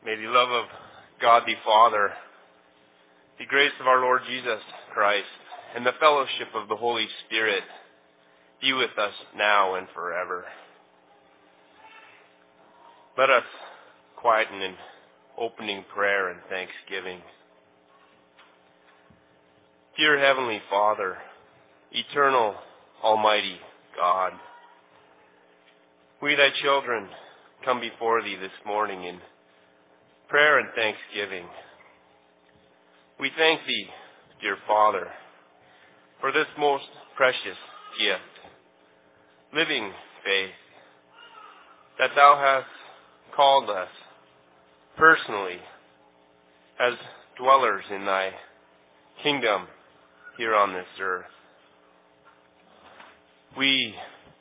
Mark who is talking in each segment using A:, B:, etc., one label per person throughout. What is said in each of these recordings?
A: May the love of God the Father, the grace of our Lord Jesus Christ, and the fellowship of the Holy Spirit be with us now and forever. Let us quieten in opening prayer and thanksgiving. Dear Heavenly Father, eternal, almighty God, we thy children come before thee this morning in prayer and thanksgiving. We thank thee, dear Father, for this most precious gift, living faith, that thou hast called us personally as dwellers in thy kingdom here on this earth. We,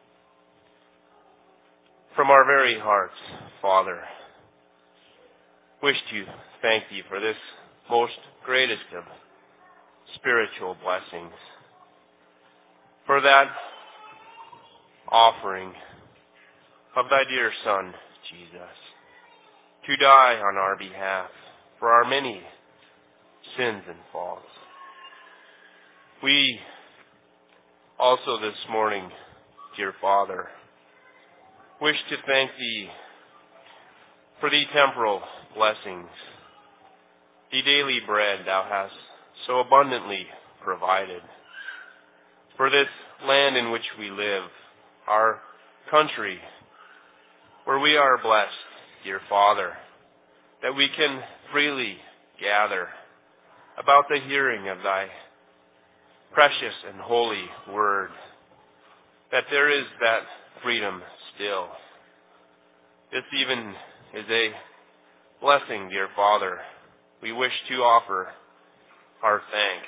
A: from our very hearts, Father, wish to thank thee for this most greatest of spiritual blessings, for that offering of thy dear Son, Jesus, to die on our behalf for our many sins and faults. We also this morning, dear Father, wish to thank thee for the temporal blessings, the daily bread thou hast so abundantly provided, for this land in which we live, our country, where we are blessed, dear Father, that we can freely gather about the hearing of thy precious and holy word, that there is that freedom still. This even is a blessing, dear Father. We wish to offer our thanks.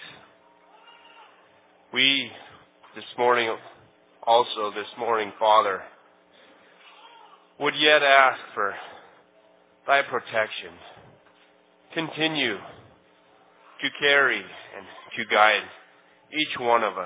A: We this morning, Father, would yet ask for thy protection. Continue to carry and to guide each one of us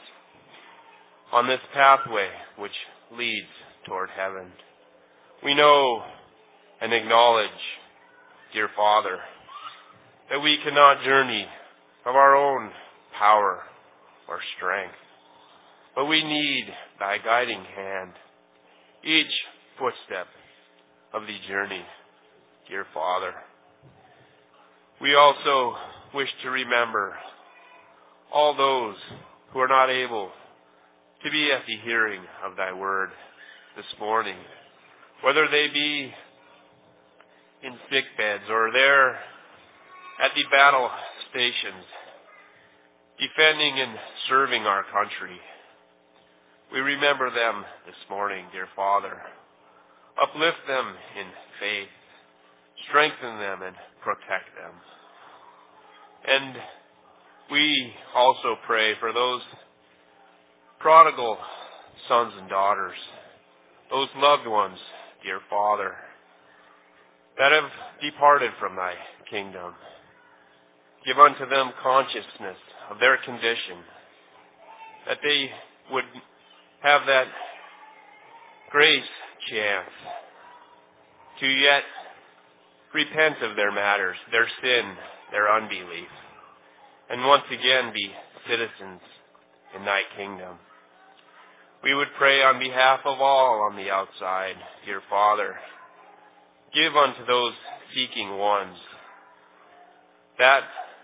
A: on this pathway which leads toward heaven. We know and acknowledge, dear Father, that we cannot journey of our own power or strength, but we need thy guiding hand each footstep of the journey, dear Father. We also wish to remember all those who are not able to be at the hearing of thy word this morning, whether they be in sick beds or there at the battle stations, defending and serving our country. We remember them this morning, dear Father. Uplift them in faith, strengthen them and protect them. And we also pray for those prodigal sons and daughters, those loved ones, dear Father, that have departed from thy kingdom. Give unto them consciousness of their condition, that they would have that grace chance to yet repent of their matters, their sin, their unbelief, and once again be citizens in thy kingdom. We would pray on behalf of all on the outside, dear Father. Give unto those seeking ones that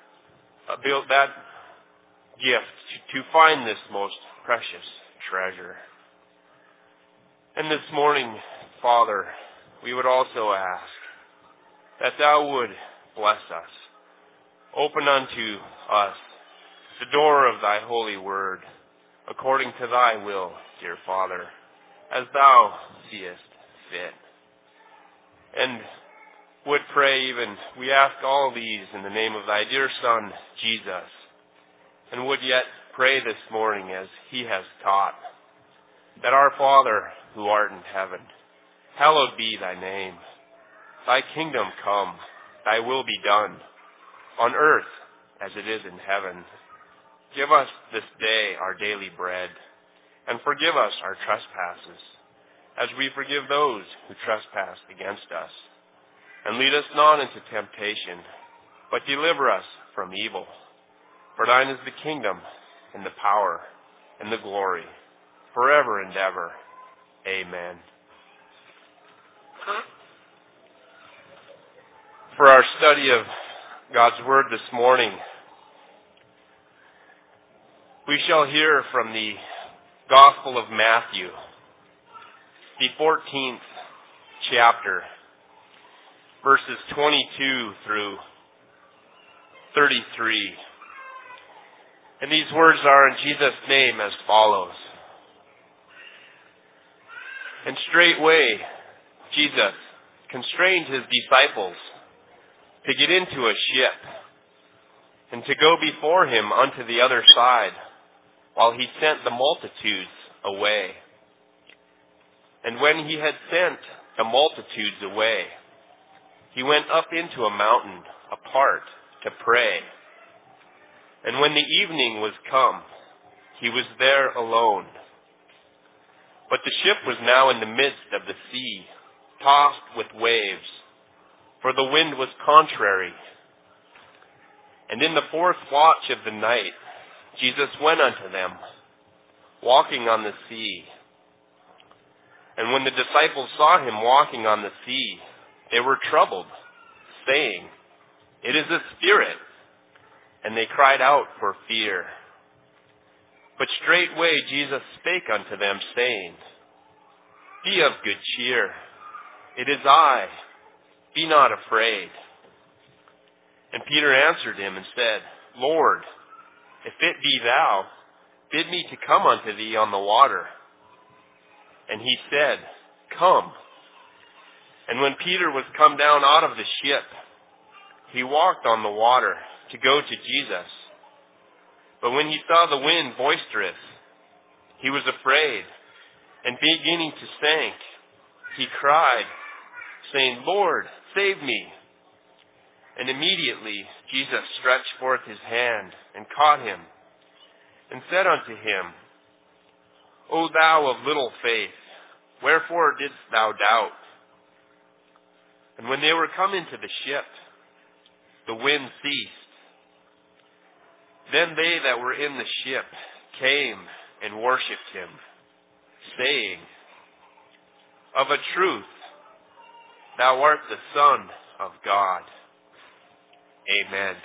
A: gift to find this most precious treasure. And this morning, Father, we would also ask that thou would bless us. Open unto us the door of thy holy word, according to thy will, dear Father, as thou seest fit. And would pray even, we ask all these in the name of thy dear Son, Jesus, and would yet pray this morning as he has taught, that our Father who art in heaven, hallowed be thy name. Thy kingdom come, thy will be done, on earth as it is in heaven. Give us this day our daily bread, and forgive us our trespasses, as we forgive those who trespass against us. And lead us not into temptation, but deliver us from evil. For thine is the kingdom, and the power, and the glory, forever and ever. Amen. For our study of God's Word this morning, we shall hear from the Gospel of Matthew, the 14th chapter, verses 22 through 33. And these words are in Jesus' name as follows. And straightway Jesus constrained his disciples to get into a ship and to go before him unto the other side, while he sent the multitudes away. And when he had sent the multitudes away, he went up into a mountain apart to pray. And when the evening was come, he was there alone. But the ship was now in the midst of the sea, tossed with waves, for the wind was contrary. And in the fourth watch of the night, Jesus went unto them, walking on the sea. And when the disciples saw him walking on the sea, they were troubled, saying, It is a spirit. And they cried out for fear. But straightway Jesus spake unto them, saying, Be of good cheer. It is I. Be not afraid. And Peter answered him and said, Lord, if it be thou, bid me to come unto thee on the water. And he said, Come. And when Peter was come down out of the ship, he walked on the water to go to Jesus. But when he saw the wind boisterous, he was afraid, and beginning to sink, he cried, saying, Lord, save me. And immediately Jesus stretched forth his hand and caught him, and said unto him, O thou of little faith, wherefore didst thou doubt? And when they were come into the ship, the wind ceased. Then they that were in the ship came and worshipped him, saying, Of a truth, thou art the Son of God. Amen.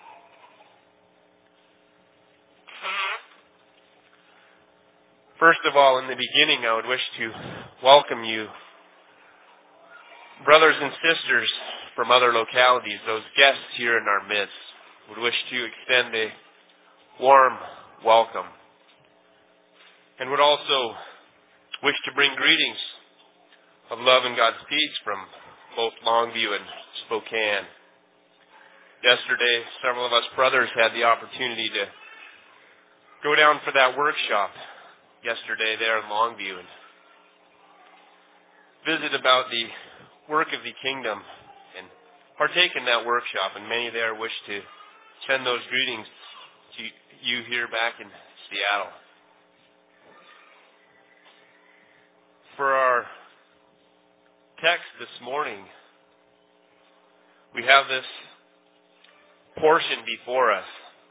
A: First of all, in the beginning, I would wish to welcome you, brothers and sisters from other localities, those guests here in our midst. Would wish to extend a warm welcome, and would also wish to bring greetings of love and God's peace from both Longview and Spokane. Yesterday, several of us brothers had the opportunity to go down for that workshop yesterday there in Longview and visit about the work of the kingdom and partake in that workshop. And many there wish to send those greetings to you here back in Seattle. For our text this morning, we have this portion before us.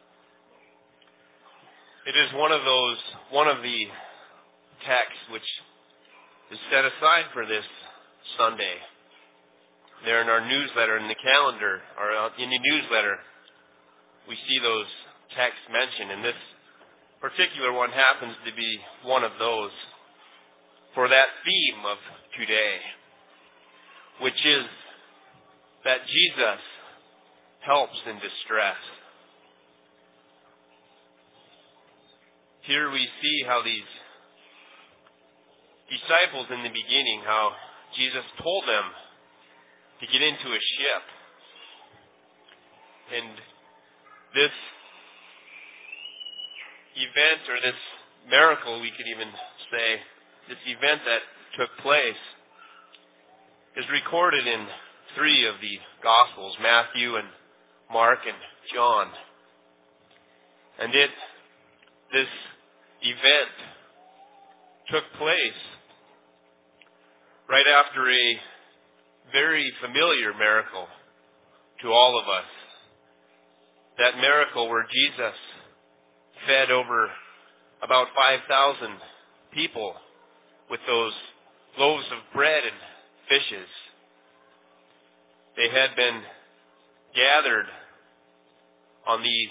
A: It is one of the texts which is set aside for this Sunday. There in our newsletter, in the calendar, or in the newsletter, we see those texts mentioned, and this particular one happens to be one of those for that theme of today, which is that Jesus helps in distress. Here we see how these disciples in the beginning, how Jesus told them to get into a ship. And this event, or this miracle, we could even say, this event that took place, is recorded in 3 of the Gospels, Matthew and Mark and John. And this event took place right after a very familiar miracle to all of us. That miracle where Jesus fed over about 5,000 people with those loaves of bread and fishes. They had been gathered on the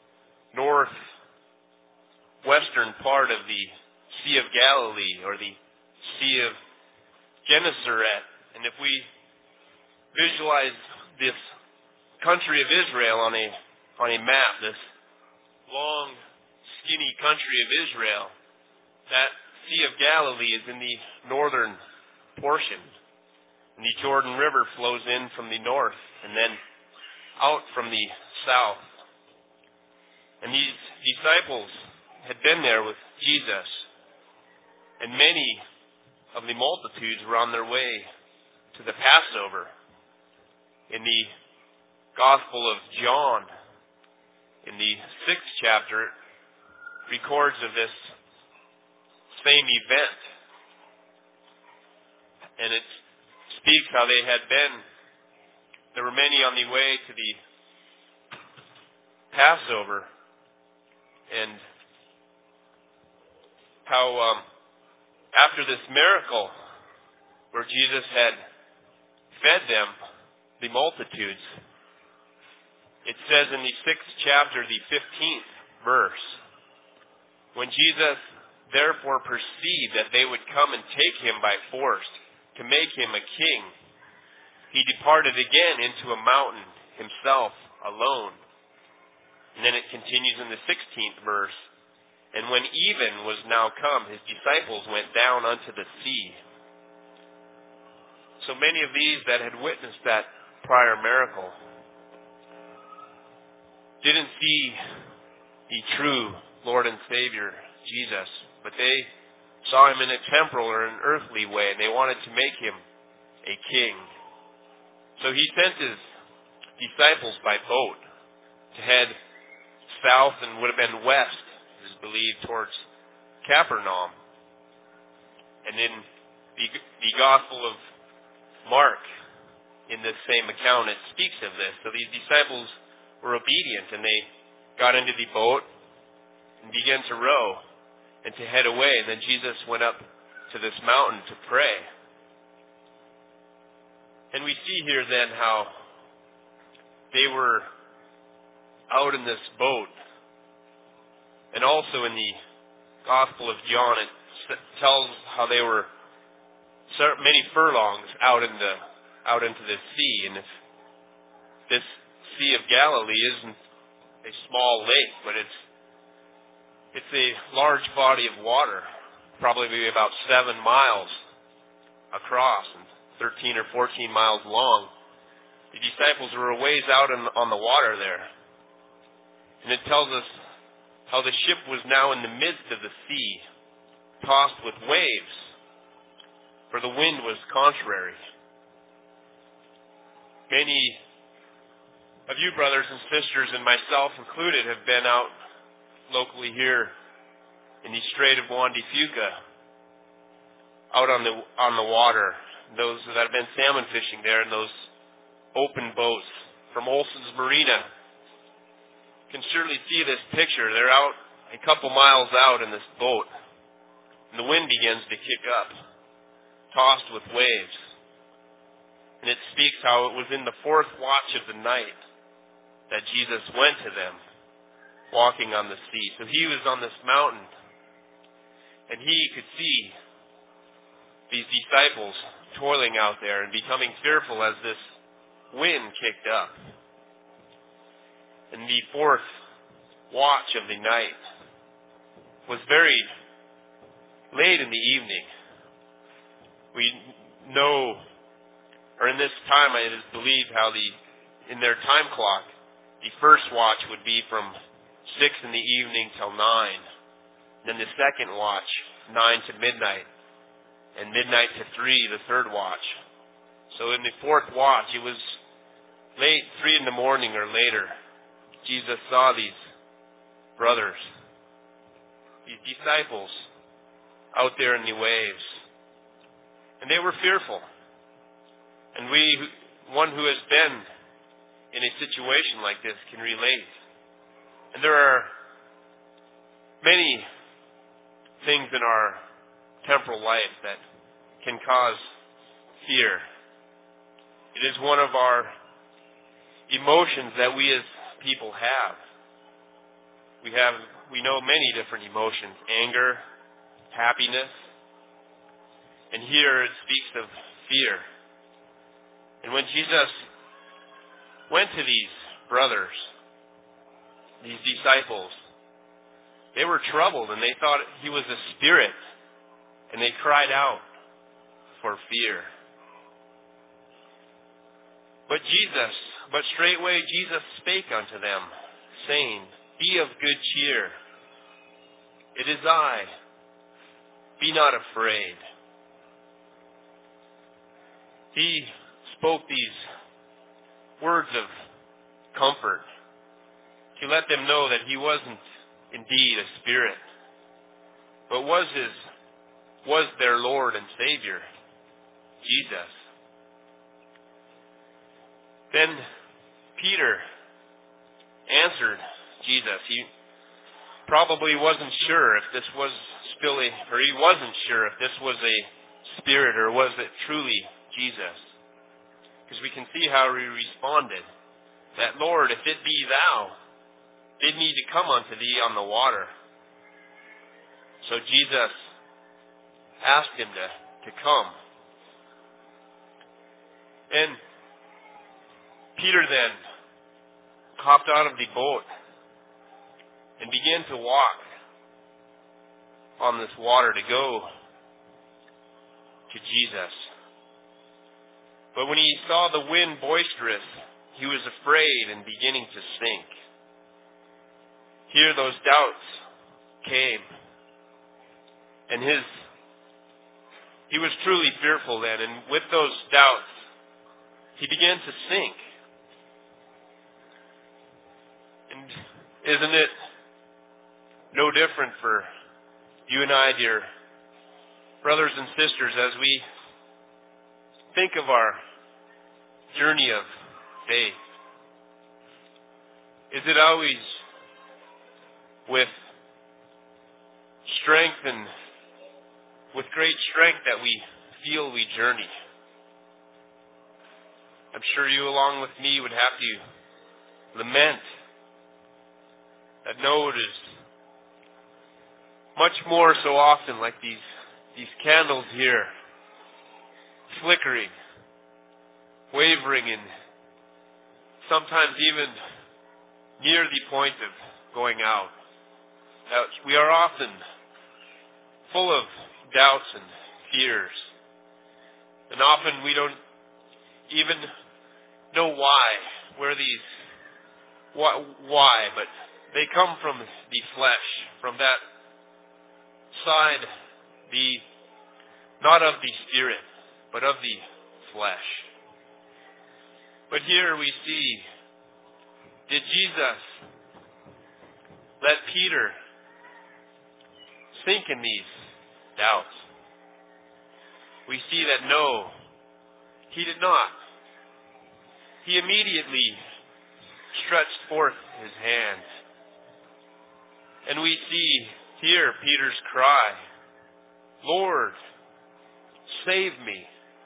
A: northwestern part of the Sea of Galilee, or the Sea of Gennesaret. And if we visualize this country of Israel on a map, this long, skinny country of Israel, that Sea of Galilee is in the northern portion. And the Jordan River flows in from the north and then out from the south. And these disciples had been there with Jesus, and many of the multitudes were on their way to the Passover. In the Gospel of John, in the 6th chapter, it records of this same event. And it speaks how they had been. There were many on the way to the Passover, and how after this miracle where Jesus had fed them, the multitudes, it says in the 6th chapter, the 15th verse, when Jesus therefore perceived that they would come and take him by force to make him a king, he departed again into a mountain himself alone. And then it continues in the 16th verse, and when even was now come, his disciples went down unto the sea. So many of these that had witnessed that prior miracle didn't see the true Lord and Savior, Jesus, but they saw him in a temporal or an earthly way, and they wanted to make him a king. So he sent his disciples by boat to head south and would have been west, it is believed, towards Capernaum. And in the Gospel of Mark, in this same account, it speaks of this. So these disciples were obedient, and they got into the boat and began to row and to head away. And then Jesus went up to this mountain to pray. And we see here then how they were out in this boat. And also in the Gospel of John, it tells how they were many furlongs out into the sea. And if this Sea of Galilee isn't a small lake, but it's a large body of water, probably about 7 miles across and 13 or 14 miles long. The disciples were a ways out on the water there. And it tells us how the ship was now in the midst of the sea, tossed with waves, for the wind was contrary. Many of you brothers and sisters, and myself included, have been out locally here in the Strait of Juan de Fuca, out on the water. Those that have been salmon fishing there in those open boats from Olson's Marina can surely see this picture. They're out a couple miles out in this boat, and the wind begins to kick up, tossed with waves. And it speaks how it was in the 4th watch of the night that Jesus went to them, walking on the sea. So he was on this mountain, and he could see these disciples toiling out there and becoming fearful as this wind kicked up. And the 4th watch of the night was very late in the evening. We know, or in this time it is believed how in their time clock, the first watch would be from 6 in the evening till 9. Then the second watch, 9 to midnight. And midnight to 3, the third watch. So in the 4th watch, it was late, 3 in the morning or later. Jesus saw these brothers, these disciples, out there in the waves. And they were fearful. And one who has been in a situation like this can relate. And there are many things in our temporal life that can cause fear. It is one of our emotions that we as people have. We know many different emotions: anger, happiness, and here it speaks of fear. And when Jesus went to these brothers, these disciples, they were troubled and they thought he was a spirit, and they cried out for fear. But straightway Jesus spake unto them, saying, Be of good cheer. It is I. Be not afraid. He spoke these words of comfort to let them know that he wasn't indeed a spirit, but was their Lord and Savior, Jesus. Then Peter answered Jesus. He probably wasn't sure if this was he wasn't sure if this was a spirit or was it truly Jesus. Because we can see how he responded. That, Lord, if it be thou, bid me to come unto thee on the water. So Jesus asked him to come. And Peter then hopped out of the boat and began to walk on this water to go to Jesus. But when he saw the wind boisterous, he was afraid and beginning to sink. Here those doubts came. And he was truly fearful then. And with those doubts, he began to sink. And isn't it no different for you and I, dear brothers and sisters, as we think of our journey of faith? Is it always with strength and with great strength that we feel we journey? I'm sure you, along with me, would have to lament that no, it is much more so often like these candles here, flickering, wavering, and sometimes even near the point of going out. We are often full of doubts and fears. And often we don't even know why, but they come from the flesh, from that side, not of the spirit, but of the flesh. But here we see, did Jesus let Peter sink in these doubts? We see that no, he did not. He immediately stretched forth his hand. And we see here Peter's cry, Lord, save me.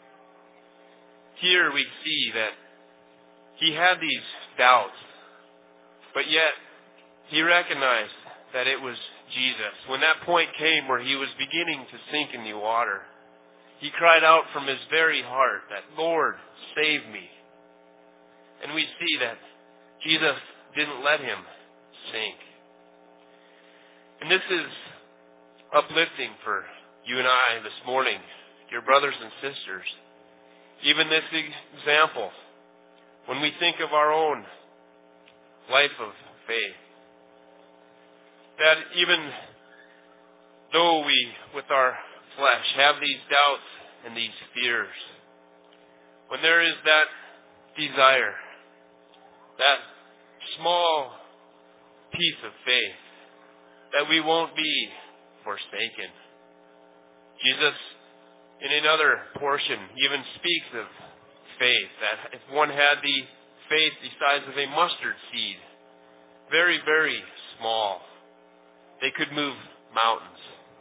A: Here we see that he had these doubts, but yet he recognized that it was Jesus. When that point came where he was beginning to sink in the water, he cried out from his very heart that, Lord, save me. And we see that Jesus didn't let him sink. And this is uplifting for you and I this morning, dear brothers and sisters. Even this example, when we think of our own life of faith, that even though we, with our flesh, have these doubts and these fears, when there is that desire, that small piece of faith, that we won't be forsaken. Jesus, in another portion, even speaks of faith, that if one had the faith the size of a mustard seed, very, very small, they could move mountains.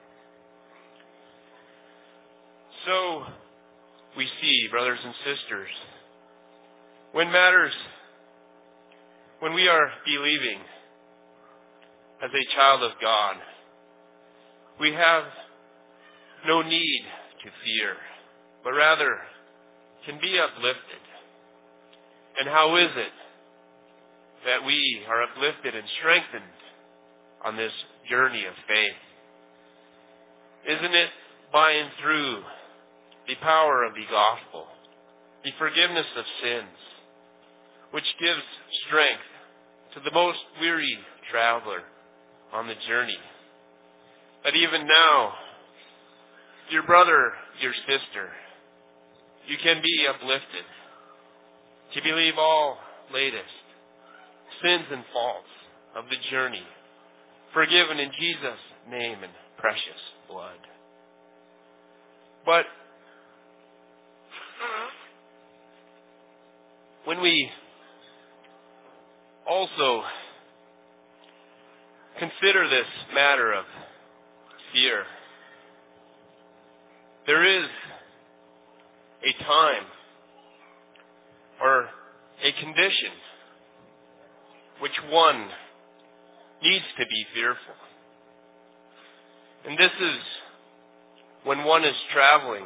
A: So we see, brothers and sisters, when we are believing as a child of God, we have no need to fear, but rather can be uplifted. And how is it that we are uplifted and strengthened on this journey of faith? Isn't it by and through the power of the gospel, the forgiveness of sins, which gives strength to the most weary traveler on the journey? That even now, dear brother, dear sister, you can be uplifted to believe all latest sins and faults of the journey, forgiven in Jesus' name and precious blood. But when we also consider this matter of fear, there is a time or a condition which one needs to be fearful. And this is when one is traveling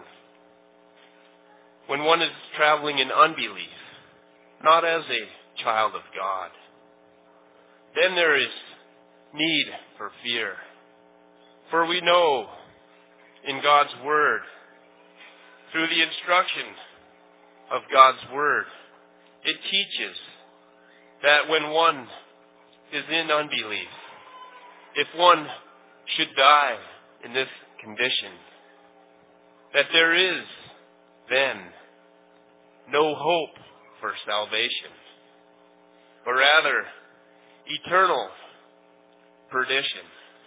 A: in unbelief, not as a child of God. Then there is need for fear. For we know in God's Word, through the instruction of God's Word, it teaches that when one is in unbelief, if one should die in this condition, that there is then no hope for salvation, but rather eternal perdition.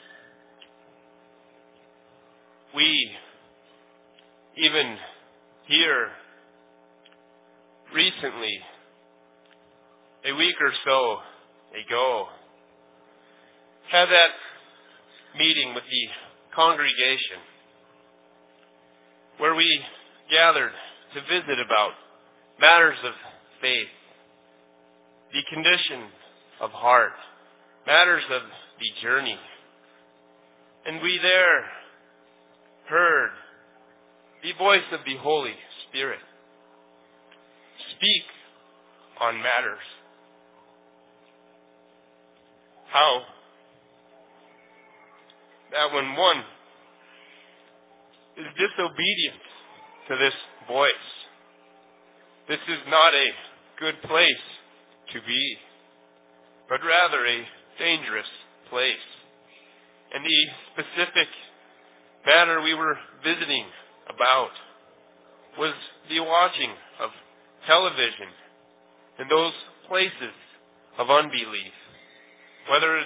A: We even here recently, a week or so ago, had that meeting with the congregation where we gathered to visit about matters of faith, the condition of heart, matters of the journey. And we there heard the voice of the Holy Spirit speak on matters. How that when one is disobedient to this voice, this is not a good place to be, but rather a dangerous place. And the specific matter we were visiting about was the watching of television in those places of unbelief, whether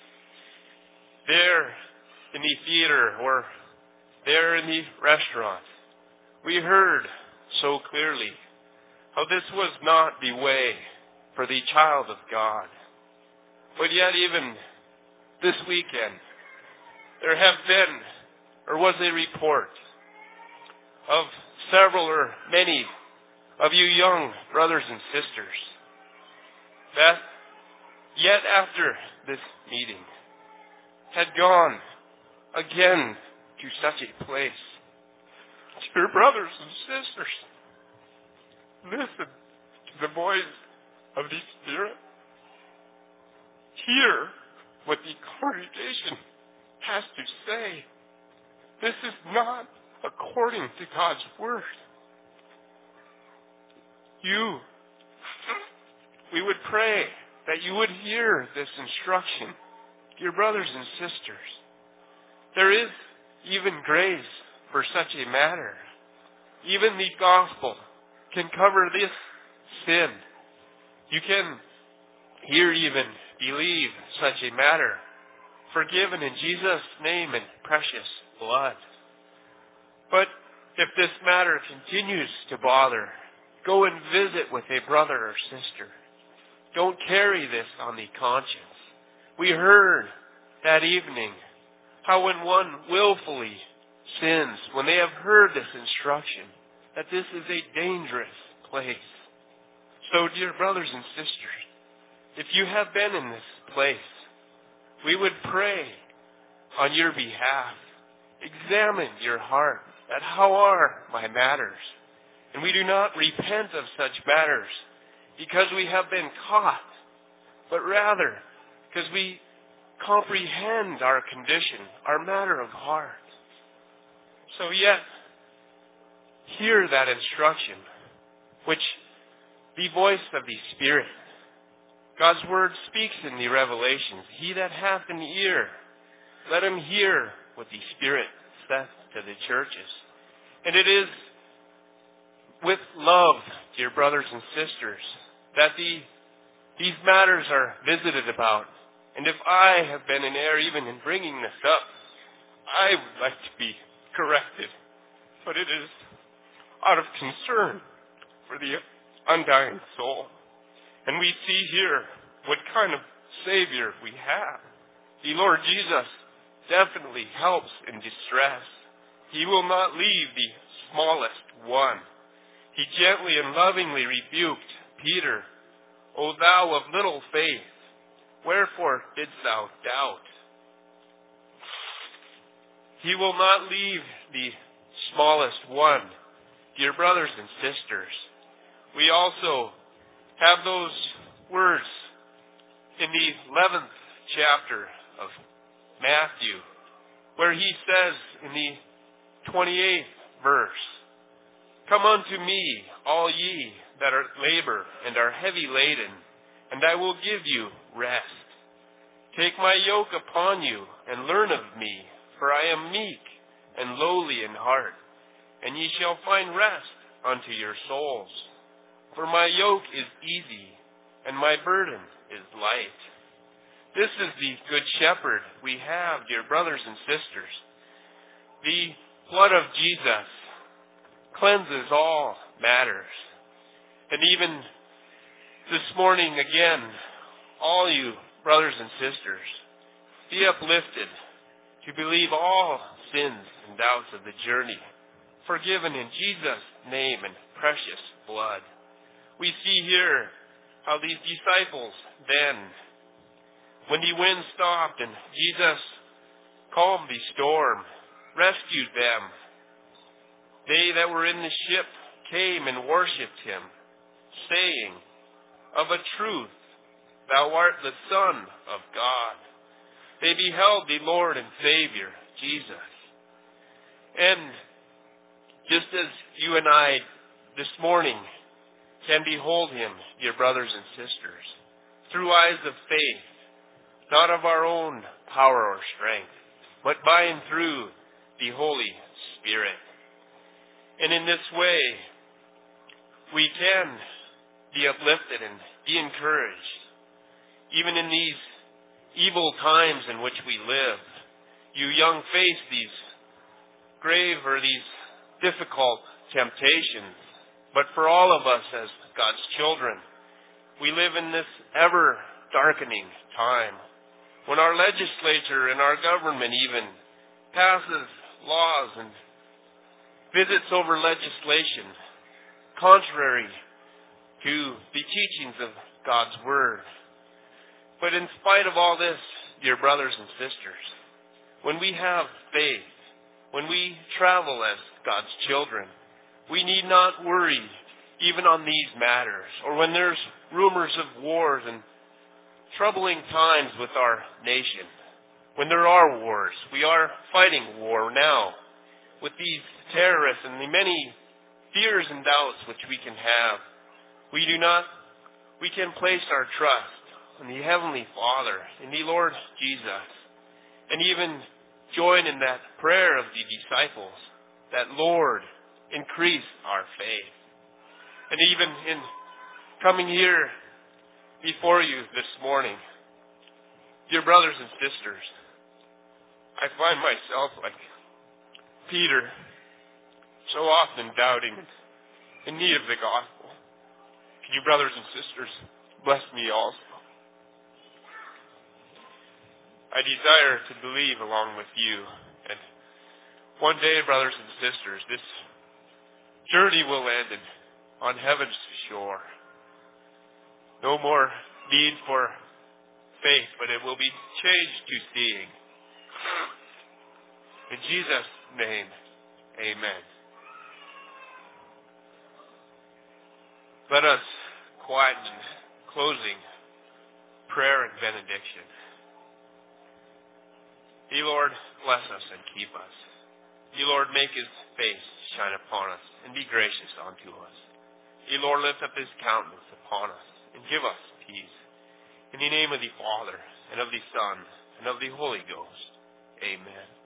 A: there in the theater or there in the restaurant. We heard so clearly how this was not the way for the child of God. But yet even this weekend, there have been, or was a report of several or many of you young brothers and sisters that yet after this meeting had gone again to such a place. Dear brothers and sisters, listen to the voice of the Spirit. Hear what the congregation has to say. This is not according to God's Word. We would pray that you would hear this instruction, dear brothers and sisters. There is even grace for such a matter. Even the gospel can cover this sin. You can here even believe such a matter, forgiven in Jesus' name and precious blood. But if this matter continues to bother Go and visit with a brother or sister. Don't carry this on the conscience. We heard that evening how when one willfully sins, when they have heard this instruction, that this is a dangerous place. So, dear brothers and sisters, if you have been in this place, we would pray on your behalf. Examine your heart that how are my matters? And we do not repent of such matters because we have been caught, but rather because we comprehend our condition, our matter of heart. So yet, hear that instruction, which the voice of the Spirit, God's Word speaks in the Revelations. He that hath an ear, let him hear what the Spirit saith to the churches. And it is with love, dear brothers and sisters, that these matters are visited about. And if I have been in error even in bringing this up, I would like to be corrected. But it is out of concern for the undying soul. And we see here what kind of Savior we have. The Lord Jesus definitely helps in distress. He will not leave the smallest one. He gently and lovingly rebuked Peter, O thou of little faith, wherefore didst thou doubt? He will not leave the smallest one. Dear brothers and sisters, we also have those words in the 11th chapter of Matthew, where he says in the 28th verse, Come unto me, all ye that are labor and are heavy laden, and I will give you rest. Take my yoke upon you, and learn of me, for I am meek and lowly in heart, and ye shall find rest unto your souls. For my yoke is easy, and my burden is light. This is the good shepherd we have, dear brothers and sisters. The blood of Jesus cleanses all matters. And even this morning again, all you brothers and sisters, be uplifted to believe all sins and doubts of the journey, forgiven in Jesus' name and precious blood. We see here how these disciples then, when the wind stopped and Jesus calmed the storm, rescued them, they that were in the ship came and worshipped him, saying, Of a truth, thou art the Son of God. They beheld the Lord and Savior, Jesus. And just as you and I this morning can behold him, dear brothers and sisters, through eyes of faith, not of our own power or strength, but by and through the Holy Spirit. And in this way, we can be uplifted and be encouraged. Even in these evil times in which we live, you young face these grave or these difficult temptations. But for all of us as God's children, we live in this ever darkening time when our legislature and our government even passes laws and visits over legislation contrary to the teachings of God's Word. But in spite of all this, dear brothers and sisters, when we have faith, when we travel as God's children, we need not worry even on these matters, or when there's rumors of wars and troubling times with our nation. When there are wars, we are fighting war now with these terrorists and the many fears and doubts which we can have. We can place our trust in the Heavenly Father, in the Lord Jesus, and even join in that prayer of the disciples, that Lord, increase our faith. And even in coming here before you this morning, dear brothers and sisters, I find myself like Peter, so often doubting, in need of the gospel. You brothers and sisters, bless me also. I desire to believe along with you. And one day, brothers and sisters, this journey will end on heaven's shore. No more need for faith, but it will be changed to seeing. In Jesus' name, amen. Let us quieten in closing prayer and benediction. Ye Lord, bless us and keep us. Ye Lord, make his face shine upon us and be gracious unto us. Ye Lord, lift up his countenance upon us and give us peace. In the name of the Father, and of the Son, and of the Holy Ghost. Amen.